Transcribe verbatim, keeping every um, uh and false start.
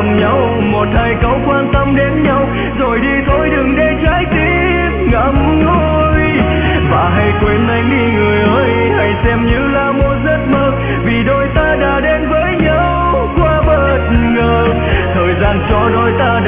lầm nhau, một hai câu quan tâm đến nhau, rồi đi thôi đừng để trái tim ngậm ngùi. Và hãy quên anh đi người ơi, hãy xem như là một giấc mơ, vì đôi ta đã đến với nhau quá bất ngờ. Thời gian cho đôi ta